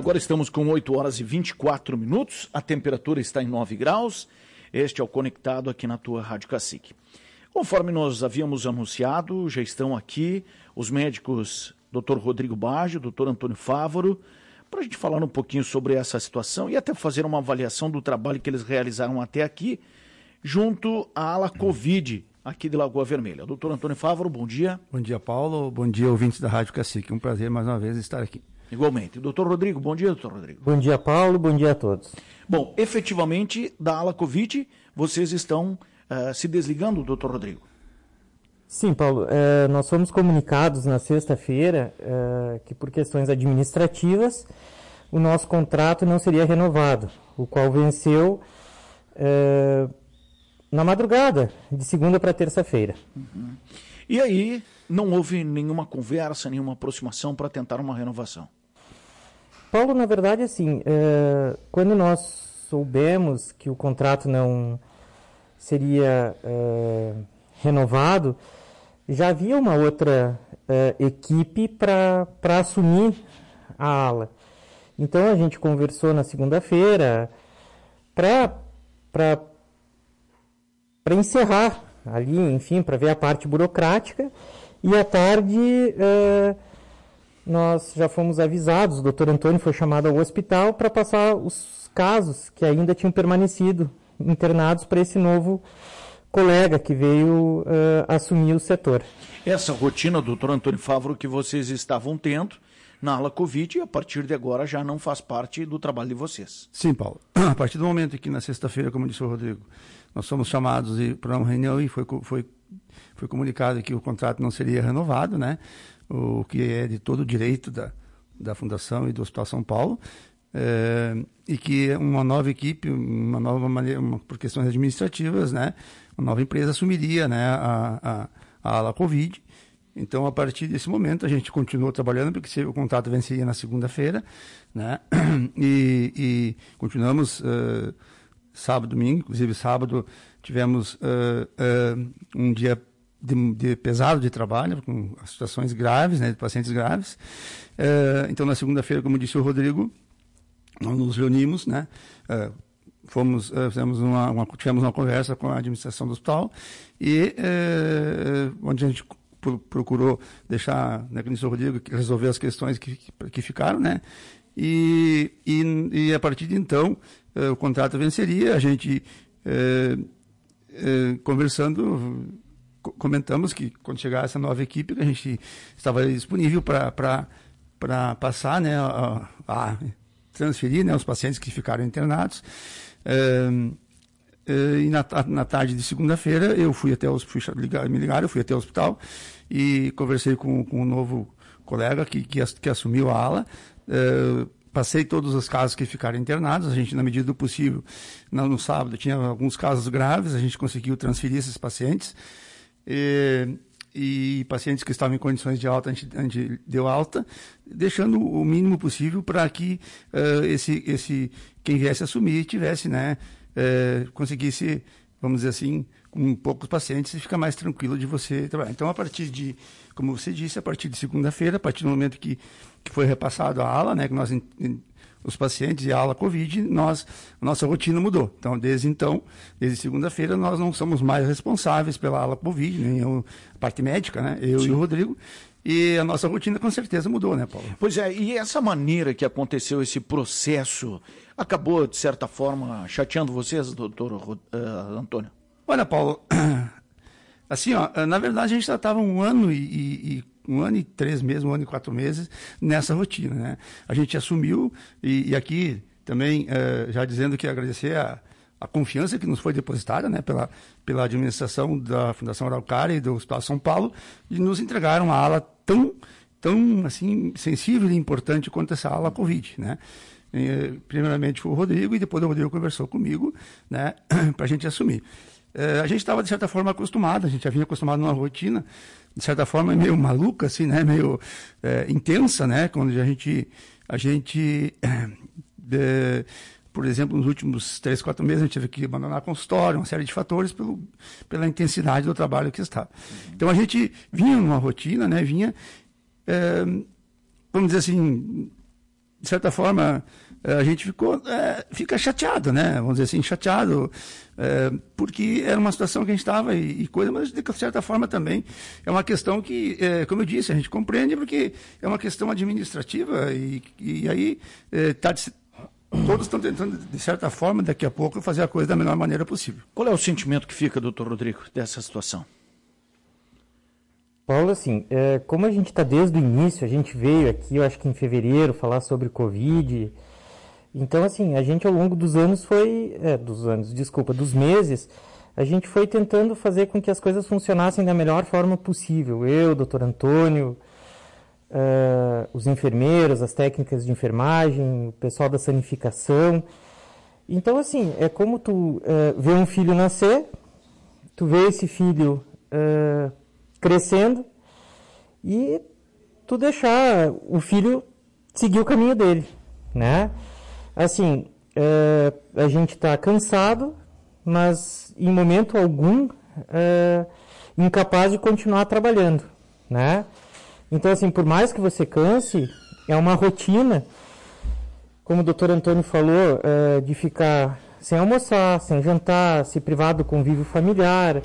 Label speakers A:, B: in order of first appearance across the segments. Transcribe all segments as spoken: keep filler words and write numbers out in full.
A: Agora estamos com oito horas e vinte e quatro minutos, a temperatura está em nove graus. Este é o Conectado aqui na tua Rádio Cacique. Conforme nós havíamos anunciado, já estão aqui os médicos doutor Rodrigo Baggio, doutor Antônio Fávaro, para a gente falar um pouquinho sobre essa situação e até fazer uma avaliação do trabalho que eles realizaram até aqui, junto à ala Covid, aqui de Lagoa Vermelha. Doutor Antônio Fávaro, bom dia.
B: Bom dia, Paulo. Bom dia, ouvintes da Rádio Cacique. Um prazer mais uma vez estar aqui.
A: Igualmente. Doutor Rodrigo, bom dia, doutor Rodrigo.
C: Bom dia, Paulo. Bom dia a todos.
A: Bom, efetivamente, da ala Covid, vocês estão uh, se desligando, doutor Rodrigo?
C: Sim, Paulo. Uh, nós fomos comunicados na sexta-feira uh, que, por questões administrativas, o nosso contrato não seria renovado, o qual venceu uh, na madrugada, de segunda para terça-feira.
A: Uhum. E aí, não houve nenhuma conversa, nenhuma aproximação para tentar uma renovação?
C: Paulo, na verdade, assim, uh, quando nós soubemos que o contrato não seria uh, renovado, já havia uma outra uh, equipe para assumir a ala. Então, a gente conversou na segunda-feira para para encerrar ali, enfim, para ver a parte burocrática, e à tarde uh, nós já fomos avisados, o doutor Antônio foi chamado ao hospital para passar os casos que ainda tinham permanecido internados para esse novo colega que veio uh, assumir o setor.
A: Essa rotina, doutor Antônio Fávaro, que vocês estavam tendo na ala Covid, a partir de agora já não faz parte do trabalho de vocês.
B: Sim, Paulo. A partir do momento que na sexta-feira, como disse o Rodrigo, nós fomos chamados para uma reunião e foi, foi, foi comunicado que o contrato não seria renovado, né? O que é de todo o direito da, da Fundação e do Hospital São Paulo, é, e que uma nova equipe, uma nova maneira, uma, por questões administrativas, né? Uma nova empresa assumiria, né, a, a, a ala Covid. Então, a partir desse momento, a gente continuou trabalhando, porque o contrato venceria na segunda-feira, né? E, e continuamos uh, sábado, domingo, inclusive sábado tivemos uh, uh, um dia de, de pesado de trabalho, com situações graves, né, de pacientes graves. Uh, então, na segunda-feira, como disse o Rodrigo, nós nos reunimos, né? Uh, fomos, uh, fizemos uma, uma, tivemos uma conversa com a administração do hospital, e uh, onde a gente procurou deixar, né, como disse o Rodrigo, resolver as questões que, que, que ficaram, né? E, e, e a partir de então, uh, o contrato venceria, a gente uh, uh, conversando, comentamos que quando chegar essa nova equipe, que a gente estava disponível para passar, né, a, a transferir, né, os pacientes que ficaram internados. Uh, uh, e na, na tarde de segunda-feira, eu fui até os, fui ligar, me ligaram, eu fui até o hospital e conversei com, com um novo colega que, que, que assumiu a ala. Uh, passei todos os casos que ficaram internados, a gente, na medida do possível, no, no sábado tinha alguns casos graves, a gente conseguiu transferir esses pacientes, e, e pacientes que estavam em condições de alta, a gente, a gente deu alta, deixando o mínimo possível para que uh, esse, esse, quem viesse assumir tivesse, né, uh, conseguisse, vamos dizer assim, com poucos pacientes, e fica mais tranquilo de você trabalhar. Então, a partir de, como você disse, a partir de segunda-feira, a partir do momento que, que foi repassado a ala, né, que nós, os pacientes e a ala Covid, nós, a nossa rotina mudou. Então, desde então, desde segunda-feira, nós não somos mais responsáveis pela ala Covid, nem eu, a parte médica, né, eu Sim. e o Rodrigo, e a nossa rotina com certeza mudou, né, Paulo?
A: Pois é, e essa maneira que aconteceu esse processo acabou, de certa forma, chateando vocês, doutor uh, Antônio?
B: Olha, Paulo, assim, ó, na verdade a gente já estava um ano e, e, um ano e três meses, um ano e quatro meses nessa rotina, né? A gente assumiu, e, e aqui também uh, já dizendo que agradecer a, a confiança que nos foi depositada, né, pela, pela administração da Fundação Araucária e do Hospital São Paulo, de nos entregar uma ala tão, tão assim, sensível e importante quanto essa ala Covid, né? E, primeiramente foi o Rodrigo, e depois o Rodrigo conversou comigo, né, para a gente assumir. Uh, a gente estava, de certa forma, acostumado, a gente já vinha acostumado numa rotina, de certa forma, meio maluca, assim, né? Meio uh, intensa, né? Quando a gente, a gente uh, por exemplo, nos últimos três, quatro meses, a gente teve que abandonar consultório, uma série de fatores pelo, pela intensidade do trabalho que está. Uhum. Então, a gente vinha numa rotina, né? Vinha, uh, vamos dizer assim, de certa forma, a gente ficou, é, fica chateado, né? Vamos dizer assim, chateado, é, porque era uma situação que a gente estava e, e coisa, mas de certa forma também é uma questão que, é, como eu disse, a gente compreende porque é uma questão administrativa e, e aí é, tá, todos estão tentando, de certa forma, daqui a pouco, fazer a coisa da melhor maneira possível.
A: Qual é o sentimento que fica, doutor Rodrigo, dessa situação?
C: Paulo, assim, é, como a gente está desde o início, a gente veio aqui, eu acho que em fevereiro, falar sobre Covid. Então, assim, a gente ao longo dos anos foi, é, dos anos, desculpa, dos meses, a gente foi tentando fazer com que as coisas funcionassem da melhor forma possível. Eu, doutor Antônio, uh, os enfermeiros, as técnicas de enfermagem, o pessoal da sanificação. Então, assim, é como tu uh, vê um filho nascer, tu vê esse filho uh, crescendo e tu deixar o filho seguir o caminho dele, né? Assim, é, a gente está cansado, mas em momento algum é, incapaz de continuar trabalhando, né? Então, assim, por mais que você canse, é uma rotina, como o doutor Antônio falou, é, de ficar sem almoçar, sem jantar, se privar do convívio familiar.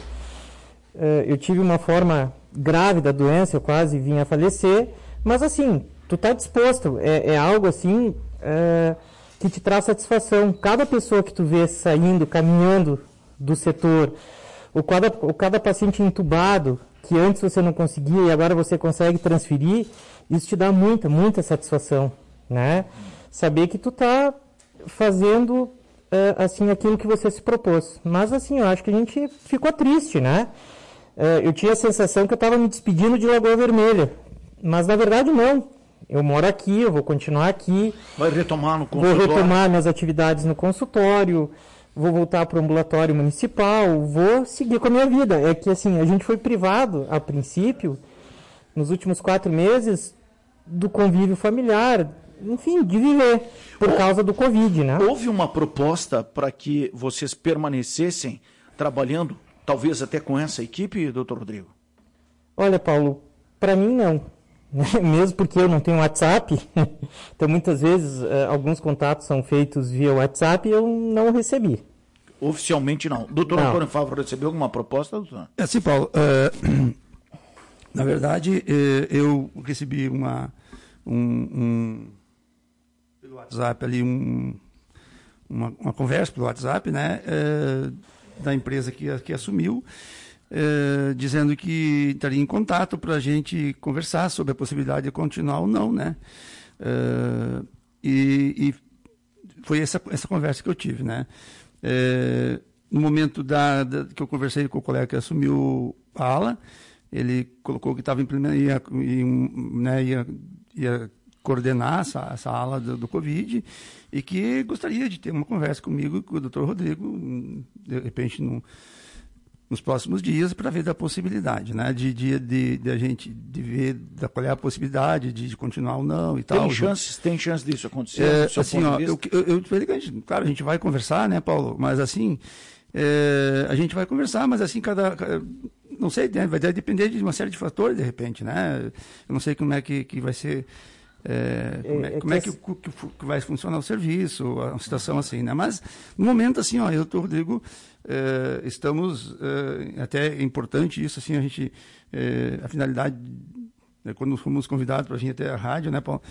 C: É, eu tive uma forma grave da doença, eu quase vim a falecer, mas assim, tu está disposto, é, é algo assim... É, que te traz satisfação. Cada pessoa que tu vê saindo, caminhando do setor, ou cada, ou cada paciente entubado, que antes você não conseguia e agora você consegue transferir, isso te dá muita, muita satisfação, né? Saber que tu tá fazendo, é, assim, aquilo que você se propôs. Mas, assim, eu acho que a gente ficou triste, né? É, eu tinha a sensação que eu estava me despedindo de Lagoa Vermelha, mas, na verdade, não. Eu moro aqui, eu vou continuar aqui.
A: Vai retomar no consultório?
C: Vou retomar minhas atividades no consultório, vou voltar para o ambulatório municipal, vou seguir com a minha vida. É que, assim, a gente foi privado, a princípio, nos últimos quatro meses, do convívio familiar, enfim, de viver, por causa do Covid, né?
A: Houve uma proposta para que vocês permanecessem trabalhando, talvez até com essa equipe, doutor Rodrigo?
C: Olha, Paulo, para mim não. Mesmo porque eu não tenho WhatsApp, então muitas vezes uh, alguns contatos são feitos via WhatsApp e eu não recebi.
A: Oficialmente não. Doutor
C: não.
A: Antônio Fávaro recebeu alguma proposta, doutor?
B: É assim, Paulo, uh, na verdade uh, eu recebi uma, um, um, pelo WhatsApp ali, um, uma, uma conversa pelo WhatsApp, né, uh, da empresa que, que assumiu, Uh, dizendo que estaria em contato para a gente conversar sobre a possibilidade de continuar ou não, né? Uh, e, e foi essa, essa conversa que eu tive, né? Uh, no momento da, da, que eu conversei com o colega que assumiu a ala, ele colocou que estava implementando, ia, ia, né, ia, ia coordenar essa, essa ala do, do Covid e que gostaria de ter uma conversa comigo e com o doutor Rodrigo, de repente, num nos próximos dias, para ver da possibilidade, né, de, de, de, de a gente de ver da, qual é a possibilidade de, de continuar ou não e
A: tem
B: tal.
A: Chances, tem chance disso acontecer?
B: É, assim, ó, eu, eu, eu falei que a gente, claro, a gente vai conversar, né, Paulo, mas assim, é, a gente vai conversar, mas assim, cada, cada não sei, né, vai depender de uma série de fatores, de repente, né, eu não sei como é que, que vai ser, é, como é, como é que, que, que vai funcionar o serviço, uma situação assim, né, mas no momento, assim, ó, eu, doutor Rodrigo, Uh, estamos, uh, até é importante isso, assim, a gente, uh, a finalidade, né, quando fomos convidados para vir até a rádio, né, Paulo,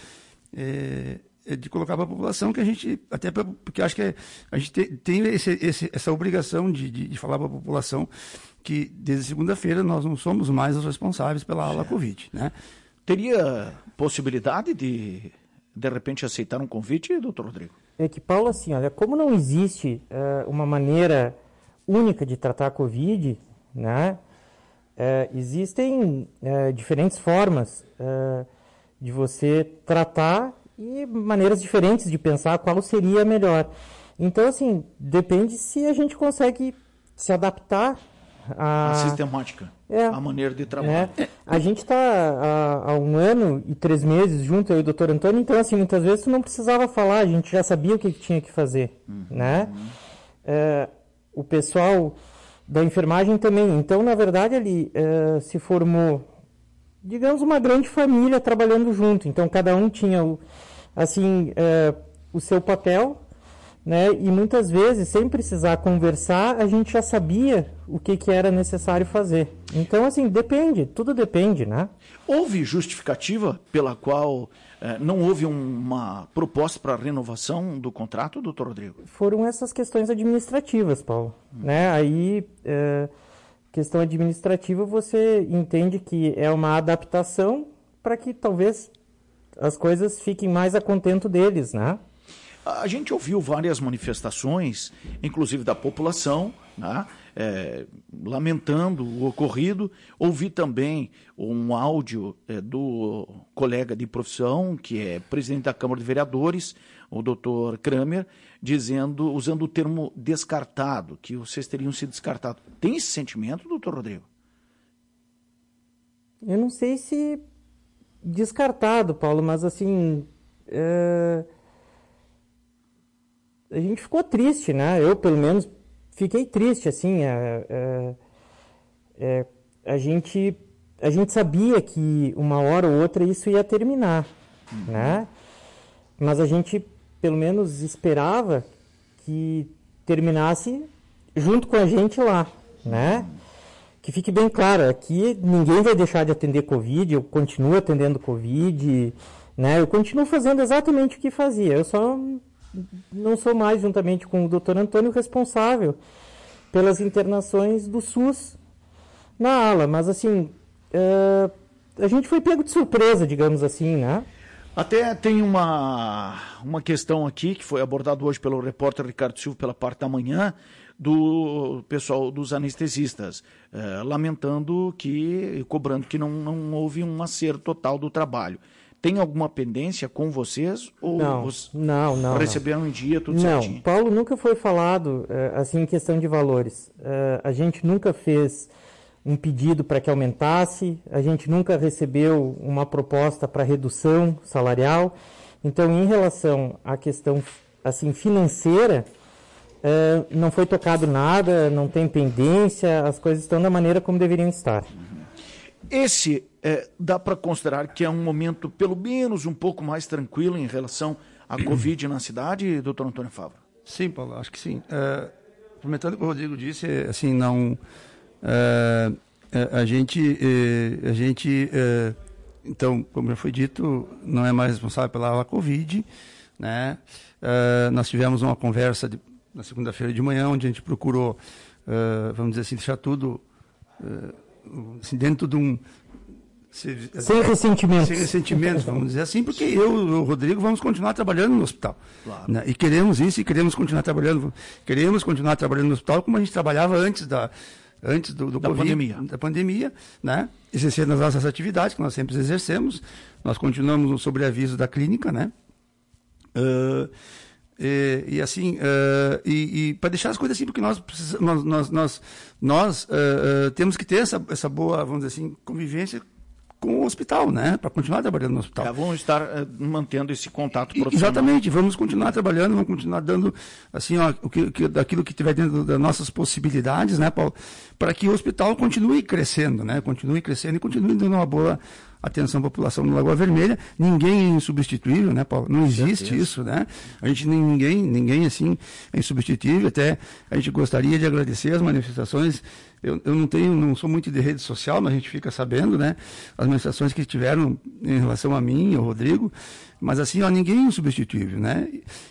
B: é, é de colocar para a população que a gente, até pra, porque acho que é, a gente te, tem esse, esse, essa obrigação de, de, de falar para a população que desde segunda-feira nós não somos mais os responsáveis pela ala Covid, né.
A: Teria possibilidade de, de repente, aceitar um convite, doutor Rodrigo?
C: É que, Paulo, assim, olha, como não existe uh, uma maneira única de tratar a Covid, né? É, existem é, diferentes formas é, de você tratar e maneiras diferentes de pensar qual seria a melhor. Então, assim, depende se a gente consegue se adaptar à...
A: A sistemática,
C: é,
A: a maneira de trabalhar.
C: É. A gente está há, há um ano e três meses junto, eu e o doutor Antônio, então, assim, muitas vezes tu não precisava falar, a gente já sabia o que, que tinha que fazer, uhum, né? Uhum. É, o pessoal da enfermagem também. Então, na verdade, ali uh, se formou, digamos, uma grande família trabalhando junto. Então, cada um tinha o, assim, é, o seu papel, né? E muitas vezes, sem precisar conversar, a gente já sabia o que, que era necessário fazer. Então, assim, depende, tudo depende, né?
A: Houve justificativa pela qual eh, não houve uma proposta para renovação do contrato, doutor Rodrigo?
C: Foram essas questões administrativas, Paulo. Hum. Né? Aí, é, questão administrativa, você entende que é uma adaptação para que talvez as coisas fiquem mais a contento deles, né?
A: A gente ouviu várias manifestações, inclusive da população, né, é, lamentando o ocorrido. Ouvi também um áudio é, do colega de profissão, que é presidente da Câmara de Vereadores, o doutor Kramer, dizendo, usando o termo descartado, que vocês teriam sido descartados. Tem esse sentimento, doutor Rodrigo?
C: Eu não sei se descartado, Paulo, mas assim... É... A gente ficou triste, né? Eu, pelo menos, fiquei triste, assim. É, é, é, a, gente, a gente sabia que uma hora ou outra isso ia terminar, uhum. né? Mas a gente, pelo menos, esperava que terminasse junto com a gente lá, né? Que fique bem claro, aqui ninguém vai deixar de atender Covid, eu continuo atendendo Covid, né? Eu continuo fazendo exatamente o que fazia, eu só... não sou mais, juntamente com o doutor Antônio, responsável pelas internações do SUS na ala. Mas, assim, uh, a gente foi pego de surpresa, digamos assim, né?
A: Até tem uma, uma questão aqui, que foi abordada hoje pelo repórter Ricardo Silva, pela parte da manhã, do pessoal dos anestesistas, uh, lamentando que, cobrando que não, não houve um acerto total do trabalho. Tem alguma pendência com vocês? Ou
C: não,
A: vocês
C: não, não.
A: receberam em dia tudo
C: não,
A: certinho?
C: Não, Paulo, nunca foi falado assim em questão de valores. A gente nunca fez um pedido para que aumentasse, a gente nunca recebeu uma proposta para redução salarial. Então, em relação à questão assim, financeira, não foi tocado nada, não tem pendência, as coisas estão da maneira como deveriam estar.
A: Esse, é, dá para considerar que é um momento, pelo menos, um pouco mais tranquilo em relação à Covid na cidade, doutor Antônio Fávaro?
B: Sim, Paulo, acho que sim. É, comentando o que o Rodrigo disse, assim, não... É, a gente, a gente é, então, como já foi dito, não é mais responsável pela ala Covid, né? É, nós tivemos uma conversa de, na segunda-feira de manhã, onde a gente procurou, é, vamos dizer assim, deixar tudo... É, assim, dentro de um... Se,
C: sem ressentimentos.
B: Sem ressentimentos, vamos dizer assim, porque eu e o Rodrigo vamos continuar trabalhando no hospital.
A: Claro.
B: Né? E queremos isso, e queremos continuar trabalhando, queremos continuar trabalhando no hospital como a gente trabalhava antes da, antes do, do
A: da
B: COVID,
A: pandemia.
B: Da pandemia, né? Exercendo as nossas atividades, que nós sempre exercemos. Nós continuamos no sobreaviso da clínica, né? Uh, E, e assim, uh, e, e para deixar as coisas assim, porque nós nós, nós, nós, nós uh, uh, temos que ter essa, essa boa, vamos dizer assim, convivência com o hospital, né? Para continuar trabalhando no hospital.
A: É, vamos estar uh, mantendo esse contato profissional.
B: Exatamente, vamos continuar trabalhando, vamos continuar dando, assim, ó, o que, que, daquilo que tiver dentro das nossas possibilidades, né, Paulo? Para que o hospital continue crescendo, né? Continue crescendo e continue dando uma boa atenção à população no Lagoa Vermelha. Ninguém é insubstituível, né, Paulo? Não existe isso, né? A gente, ninguém, ninguém assim é insubstituível. Até a gente gostaria de agradecer as manifestações. Eu, eu não tenho, não sou muito de rede social, mas a gente fica sabendo, né? As manifestações que tiveram em relação a mim, ao Rodrigo. Mas assim, ó, ninguém é insubstituível, né?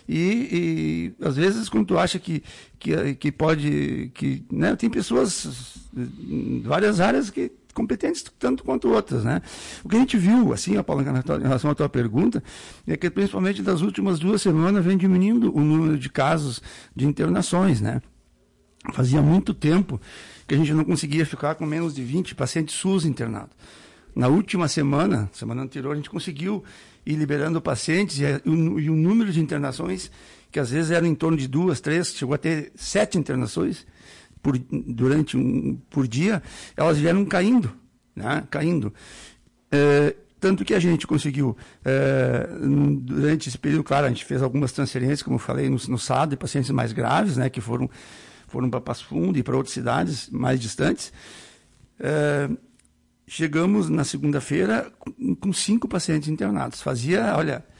B: E, e às vezes quando tu acha que, que, que pode, que, né? Tem pessoas em várias áreas que competentes tanto quanto outras, né? O que a gente viu, assim, ó, Paulo, em relação à tua pergunta, é que principalmente das últimas duas semanas vem diminuindo o número de casos de internações, né? Fazia muito tempo que a gente não conseguia ficar com menos de vinte pacientes SUS internados. Na última semana, semana anterior, a gente conseguiu ir liberando pacientes e, e, e o número de internações, que às vezes era em torno de duas, três, chegou a ter sete internações por, durante um, por dia, elas vieram caindo, né? Caindo. É, tanto que a gente conseguiu, é, durante esse período, claro, a gente fez algumas transferências, como eu falei, no, no S A D, de pacientes mais graves, né, que foram, foram para Passo Fundo e para outras cidades mais distantes. É, chegamos na segunda-feira com, com cinco pacientes internados. Fazia, olha,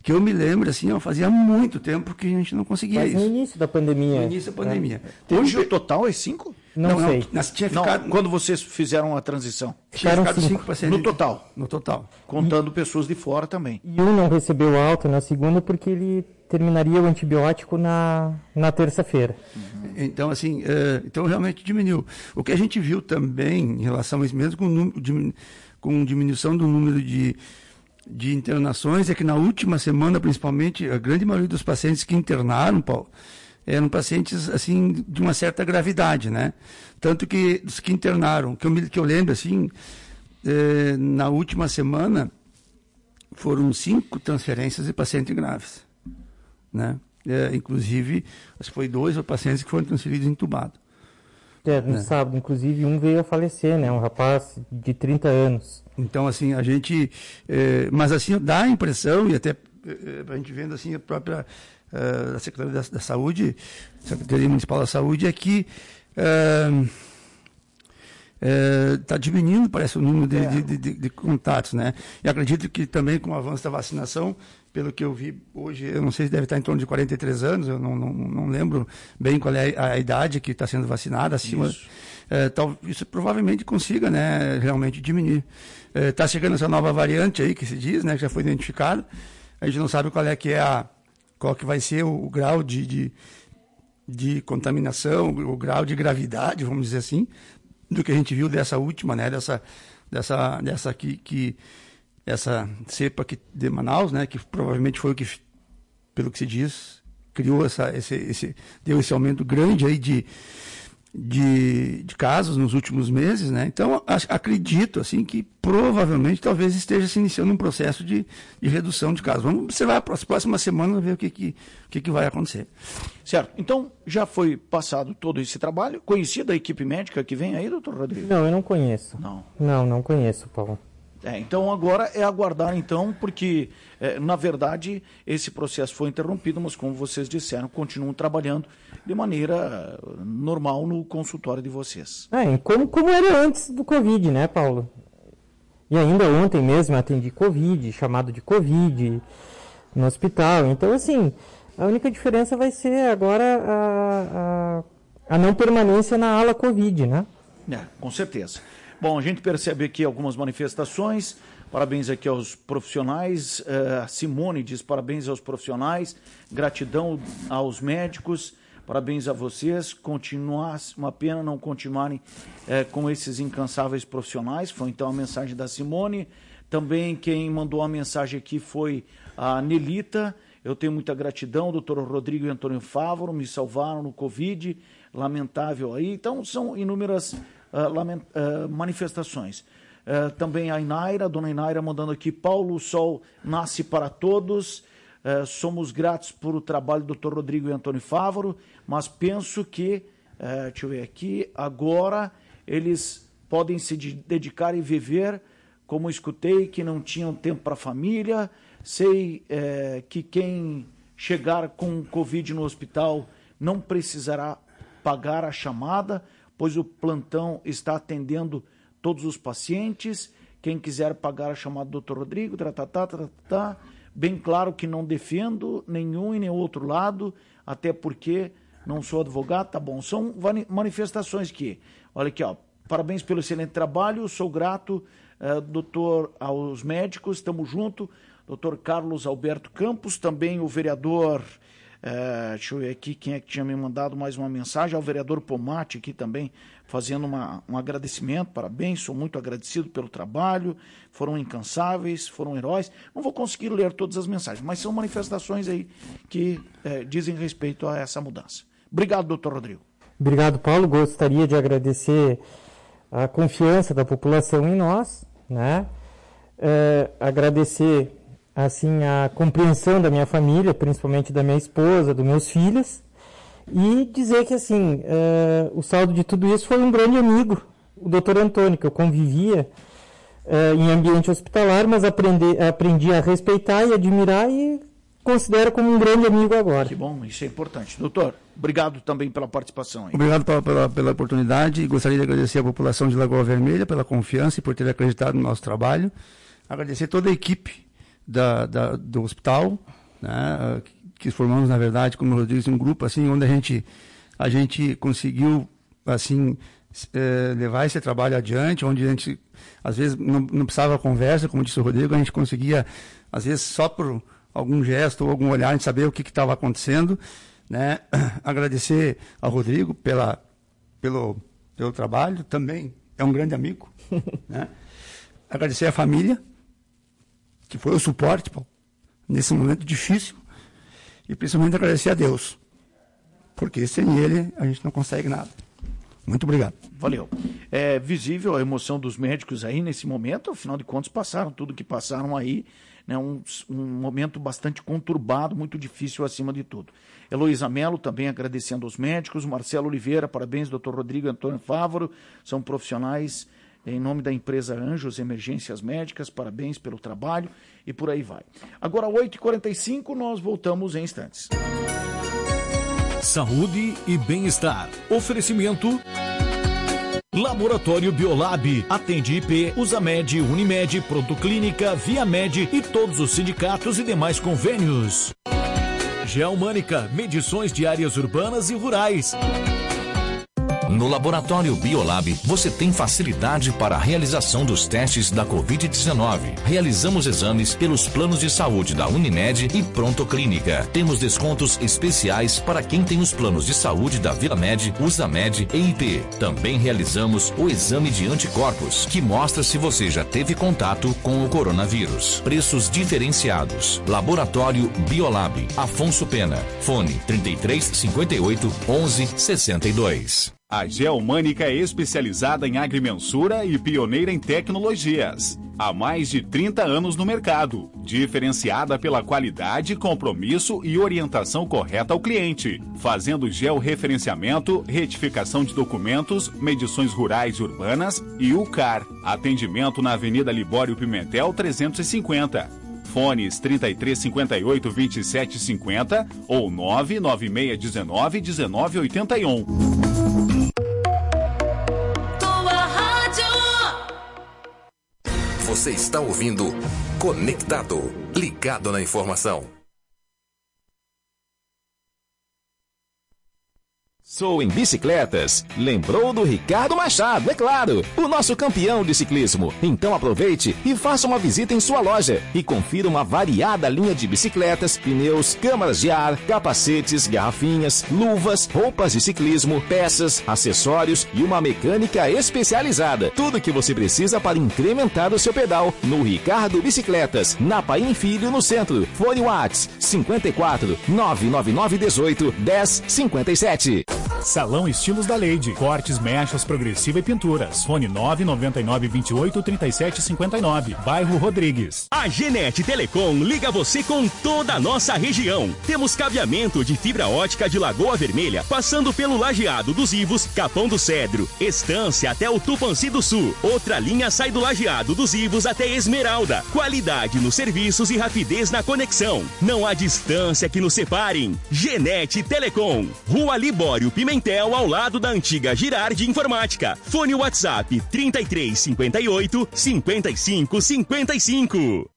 B: que eu me lembro, assim, ó, fazia muito tempo que a gente não conseguia
C: Mas
B: isso.
C: no início da pandemia.
B: No início da pandemia.
A: É. Hoje o total é cinco?
C: Não, não sei.
B: Não, nós tinha
A: Não,
B: ficado,
A: quando vocês fizeram a transição?
B: tinha
C: ficaram
B: ficado
C: cinco.
B: cinco pacientes.
A: No total?
B: No total.
A: Contando pessoas de fora também.
C: E um não recebeu alta na segunda porque ele terminaria o antibiótico na, na terça-feira.
B: Então, assim, é, então realmente diminuiu. O que a gente viu também em relação a isso mesmo, com, num- diminu- com diminuição do número de, de internações, é que na última semana, principalmente, a grande maioria dos pacientes que internaram, Paulo, eram pacientes, assim, de uma certa gravidade, né? Tanto que os que internaram, que eu, me, que eu lembro, assim, é, na última semana, foram cinco transferências de pacientes graves, né? É, inclusive, acho que foi dois pacientes que foram transferidos entubados.
C: É, no
B: É.
C: sábado, inclusive, um veio a falecer, né? Um rapaz de trinta anos.
B: Então, assim, a gente... eh, mas, assim, dá a impressão, e até eh, a gente vendo, assim, a própria eh, a Secretaria da, da Saúde, Secretaria Municipal da Saúde, é que está diminuindo, parece, o número de,
A: É.
B: de, de, de, de contatos, né? E acredito que também com o avanço da vacinação, pelo que eu vi hoje, eu não sei se deve estar em torno de quarenta e três anos, eu não, não, não lembro bem qual é a, a idade que está sendo vacinada, acima...
A: Isso.
B: É, tal, isso provavelmente consiga, né, realmente diminuir. Está chegando essa nova variante aí que se diz, né, que já foi identificada. A gente não sabe qual é que é a, qual que vai ser o, o grau de, de, de contaminação, o grau de gravidade, vamos dizer assim, do que a gente viu dessa última, né, dessa, dessa, dessa aqui, que essa cepa aqui de Manaus, né, que provavelmente foi o que, pelo que se diz, criou essa, esse, esse, deu esse aumento grande aí de De, de casos nos últimos meses, né? Então, a- acredito, assim, que provavelmente, talvez esteja se iniciando um processo de, de redução de casos. Vamos observar as próximas semanas, ver o que, que, o que, que vai acontecer.
A: Certo. Então, já foi passado todo esse trabalho. Conhecida a equipe médica que vem aí, doutor Rodrigo?
C: Não, eu não conheço.
A: Não.
C: Não, não conheço, Paulo.
A: É, então agora é aguardar, então, porque, é, na verdade, esse processo foi interrompido, mas, como vocês disseram, continuam trabalhando de maneira normal no consultório de vocês.
C: É, como, como era antes do Covid, né, Paulo? E ainda ontem mesmo eu atendi Covid, chamado de Covid, no hospital. Então, assim, a única diferença vai ser agora a, a, a não permanência na ala Covid, né?
A: É, com certeza. Bom, a gente percebe aqui algumas manifestações. Parabéns aqui aos profissionais. Uh, a Simone diz parabéns aos profissionais, gratidão aos médicos, parabéns a vocês. Continuar, uma pena não continuarem uh, com esses incansáveis profissionais. Foi então a mensagem da Simone. Também quem mandou a mensagem aqui foi a Nelita. Eu tenho muita gratidão, doutor Rodrigo e Antônio Fávaro, me salvaram no Covid, lamentável aí. Então, são inúmeras uh, lament, uh, manifestações. Uh, também a Inaira, a dona Inaira mandando aqui, Paulo, o sol nasce para todos, uh, somos gratos por o trabalho do doutor Rodrigo e Antônio Fávaro, mas penso que, uh, deixa eu ver aqui, agora eles podem se de- dedicar e viver, como escutei, que não tinham tempo para a família. Sei eh, que quem chegar com Covid no hospital não precisará pagar a chamada, pois o plantão está atendendo todos os pacientes. Quem quiser pagar a chamada do doutor Rodrigo, tá, tá, tá, tá, tá. Bem claro que não defendo nenhum e nem outro lado, até porque não sou advogado, tá bom. São manifestações que, olha aqui, ó, parabéns pelo excelente trabalho, sou grato, uh, doutor, aos médicos, estamos juntos. doutor Carlos Alberto Campos, também o vereador, uh, deixa eu ver aqui quem é que tinha me mandado mais uma mensagem, ao vereador Pomate aqui também, fazendo uma, um agradecimento, parabéns, sou muito agradecido pelo trabalho, foram incansáveis, foram heróis. Não vou conseguir ler todas as mensagens, mas são manifestações aí que uh, dizem respeito a essa mudança. Obrigado, doutor Rodrigo.
C: Obrigado, Paulo. Gostaria de agradecer a confiança da população em nós, né? É, agradecer assim a compreensão da minha família, principalmente da minha esposa, dos meus filhos, e dizer que assim é, o saldo de tudo isso foi um grande amigo, o doutor Antônio, que eu convivia é, em ambiente hospitalar, mas aprendi, aprendi a respeitar e admirar e considero como um grande amigo agora.
A: Que bom, isso é importante. Doutor, obrigado também pela participação aí.
B: Obrigado pela, pela, pela oportunidade e gostaria de agradecer a população de Lagoa Vermelha pela confiança e por ter acreditado no nosso trabalho. Agradecer toda a equipe da, da, do hospital, né, que formamos, na verdade, como o Rodrigo disse, um grupo assim, onde a gente, a gente conseguiu assim, é, levar esse trabalho adiante, onde a gente, às vezes, não, não precisava conversa, como disse o Rodrigo, a gente conseguia, às vezes, só por algum gesto ou algum olhar, a gente saber o que estava acontecendo, né? Agradecer ao Rodrigo pela, pelo, pelo trabalho, também é um grande amigo, né? Agradecer à família, que foi o suporte, Paulo, nesse momento difícil, e principalmente agradecer a Deus, porque sem Ele a gente não consegue nada. Muito obrigado.
A: Valeu. É visível a emoção dos médicos aí nesse momento, afinal de contas passaram tudo que passaram aí, né, um, um momento bastante conturbado, muito difícil acima de tudo. Heloísa Mello também agradecendo aos médicos, Marcelo Oliveira, parabéns, doutor Rodrigo e Antônio Fávaro, são profissionais em nome da empresa Anjos Emergências Médicas, parabéns pelo trabalho e por aí vai. Agora, oito e quarenta e cinco, nós voltamos em instantes.
D: Saúde e bem-estar. Oferecimento Laboratório Biolab. Atende I P, Usamed, Unimed, Pronto Clínica, Viamed e todos os sindicatos e demais convênios. Geomânica, medições de áreas urbanas e rurais.
E: No Laboratório Biolab, você tem facilidade para a realização dos testes da covid dezenove. Realizamos exames pelos planos de saúde da Unimed e Pronto Clínica. Temos descontos especiais para quem tem os planos de saúde da Viamed, Usamed e I P. Também realizamos o exame de anticorpos, que mostra se você já teve contato com o coronavírus. Preços diferenciados. Laboratório Biolab. Afonso Pena. Fone trinta e três, cinquenta e oito, onze, sessenta e dois.
F: A Geomânica é especializada em agrimensura e pioneira em tecnologias. Há mais de trinta anos no mercado, diferenciada pela qualidade, compromisso e orientação correta ao cliente, fazendo georreferenciamento, retificação de documentos, medições rurais e urbanas e U C A R. Atendimento na Avenida Libório Pimentel trezentos e cinquenta. Fones trinta e três, cinquenta e oito, vinte e sete, cinquenta ou nove nove seis dezenove, dezenove oitenta e um.
E: Você está ouvindo Conectado, ligado na informação.
G: Sou em bicicletas. Lembrou do Ricardo Machado, é claro, o nosso campeão de ciclismo. Então aproveite e faça uma visita em sua loja e confira uma variada linha de bicicletas, pneus, câmaras de ar, capacetes, garrafinhas, luvas, roupas de ciclismo, peças, acessórios e uma mecânica especializada. Tudo que você precisa para incrementar o seu pedal no Ricardo Bicicletas, na Paim Filho, no centro. Fone Whats cinquenta e quatro, nove nove nove, dezoito, dez, cinquenta e sete.
H: Salão Estilos da Leide. Cortes, mechas, progressiva e pinturas. Fone nove nove nove, vinte e oito, trinta e sete, cinquenta e nove. Bairro Rodrigues.
I: A Genet Telecom liga você com toda a nossa região. Temos cabeamento de fibra ótica de Lagoa Vermelha, passando pelo Lajeado dos Ivos, Capão do Cedro, Estância até o Tupanci do Sul. Outra linha sai do Lajeado dos Ivos até Esmeralda. Qualidade nos serviços e rapidez na conexão. Não há distância que nos separem. Genet Telecom. Rua Libório Pimentel, ao lado da antiga Girardi Informática. Fone WhatsApp trinta e três, cinquenta e oito, cinquenta e cinco, cinquenta e cinco.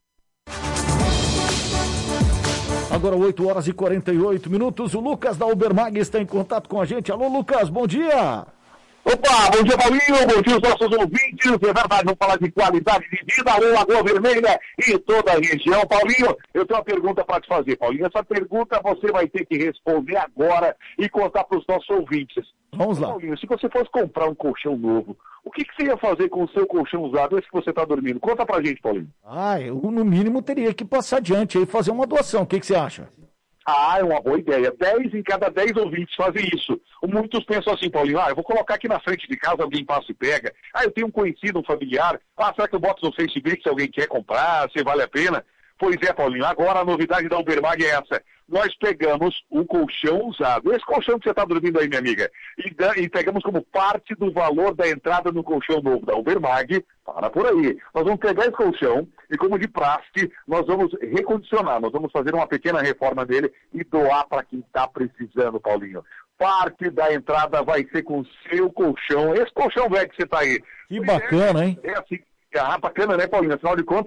A: Agora oito horas e quarenta e oito minutos, o Lucas da Ubermag está em contato com a gente. Alô, Lucas, bom dia!
J: Opa, bom dia, Paulinho, bom dia aos nossos ouvintes. É verdade, vamos falar de qualidade de vida, alô, Lagoa Vermelha e toda a região. Paulinho, eu tenho uma pergunta para te fazer, Paulinho. Essa pergunta você vai ter que responder agora e contar para os nossos ouvintes.
A: Vamos lá.
J: Paulinho, se você fosse comprar um colchão novo, o que, que você ia fazer com o seu colchão usado, esse que você está dormindo? Conta pra gente, Paulinho.
A: Ah, eu no mínimo teria que passar adiante e fazer uma doação. O que, que você acha?
J: Ah, é uma boa ideia. dez em cada dez ouvintes fazem isso. Muitos pensam assim, Paulinho, ah, eu vou colocar aqui na frente de casa, alguém passa e pega. Ah, eu tenho um conhecido, um familiar. Ah, será que eu boto no Facebook se alguém quer comprar, se vale a pena? Pois é, Paulinho, agora a novidade da Ubermag é essa. Nós pegamos um colchão usado, esse colchão que você está dormindo aí, minha amiga, e, da, e pegamos como parte do valor da entrada no colchão novo da Ubermag. Para por aí. Nós vamos pegar esse colchão e, como de praxe, nós vamos recondicionar, nós vamos fazer uma pequena reforma dele e doar para quem está precisando, Paulinho. Parte da entrada vai ser com o seu colchão, esse colchão velho que você está aí.
A: Que bacana, hein?
J: É, é assim, é bacana, né, Paulinho? Afinal de contas,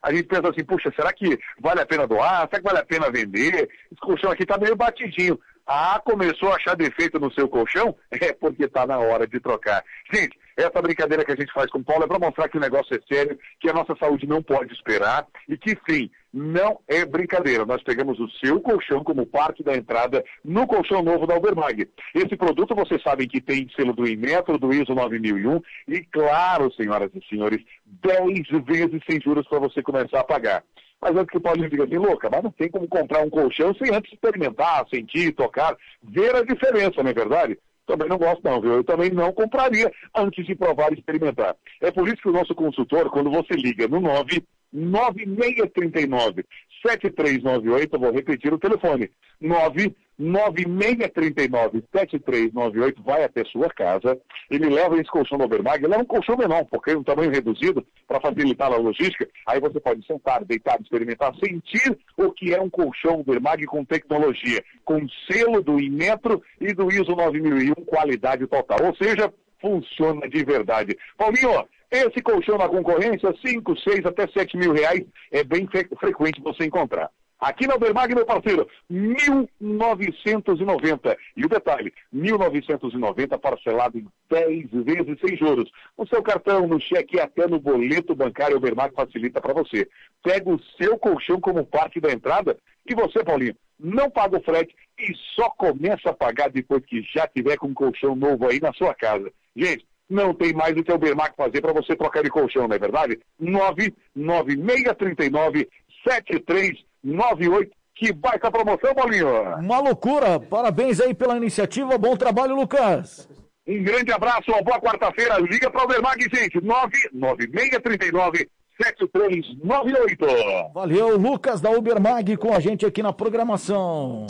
J: a gente pensa assim, puxa, será que vale a pena doar? Será que vale a pena vender? Esse colchão aqui tá meio batidinho. Ah, começou a achar defeito no seu colchão? É porque tá na hora de trocar. Gente, essa brincadeira que a gente faz com o Paulo é para mostrar que o negócio é sério, que a nossa saúde não pode esperar e que sim, não é brincadeira. Nós pegamos o seu colchão como parte da entrada no colchão novo da Ubermag. Esse produto vocês sabem que tem selo do Inmetro, do I S O nove mil e um e claro, senhoras e senhores, dez vezes sem juros para você começar a pagar. Mas antes que o Paulinho diga assim, louca, mas não tem como comprar um colchão sem antes experimentar, sentir, tocar, ver a diferença, não é verdade? Também não gosto não, viu? Eu também não compraria antes de provar e experimentar. É por isso que o nosso consultor, quando você liga no nove nove seis três nove sete três nove oito, eu vou repetir o telefone, nove nove seis três nove sete três nove oito, vai até sua casa, ele leva esse colchão do Ubermag, ele é um colchão menor, porque é um tamanho reduzido, para facilitar a logística, aí você pode sentar, deitar, experimentar, sentir o que é um colchão Ubermag com tecnologia, com selo do Inmetro e do I S O nove mil e um, qualidade total, ou seja, funciona de verdade. Paulinho, esse colchão na concorrência, cinco, seis, até sete mil reais, é bem fre- frequente você encontrar. Aqui na Ubermag, meu parceiro, mil novecentos e noventa. E o detalhe, mil novecentos e noventa parcelado em dez vezes sem juros. No seu cartão, no cheque e até no boleto bancário, a Ubermag facilita para você. Pega o seu colchão como parte da entrada e você, Paulinho, não paga o frete e só começa a pagar depois que já tiver com um colchão novo aí na sua casa. Gente, não tem mais o que a Ubermag fazer para você trocar de colchão, não é verdade? nove nove seis três nove sete três nove oito. Que baita promoção, Paulinho!
A: Uma loucura! Parabéns aí pela iniciativa, bom trabalho, Lucas!
J: Um grande abraço, uma boa quarta-feira. Liga para o Ubermag, gente. nove nove seis três nove sete três nove oito.
A: Valeu, Lucas da Ubermag com a gente aqui na programação.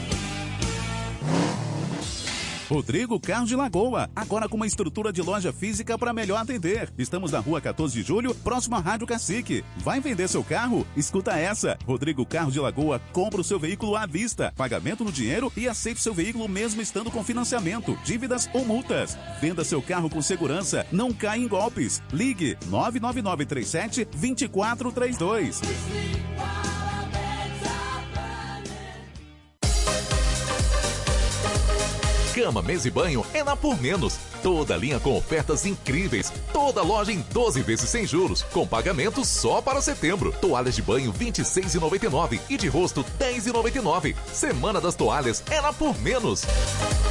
K: Rodrigo Carros de Lagoa, agora com uma estrutura de loja física para melhor atender. Estamos na rua quatorze de julho, próximo à Rádio Cacique. Vai vender seu carro? Escuta essa. Rodrigo Carros de Lagoa compra o seu veículo à vista, pagamento no dinheiro e aceita o seu veículo mesmo estando com financiamento, dívidas ou multas. Venda seu carro com segurança, não caia em golpes. Ligue nove nove nove três sete dois quatro três dois.
E: Cama, mesa e banho é na Por Menos. Toda linha com ofertas incríveis. Toda loja em doze vezes sem juros, com pagamento só para setembro. Toalhas de banho vinte e seis reais e noventa e nove centavos e de rosto dez reais e noventa e nove centavos. Semana das Toalhas é na Por Menos.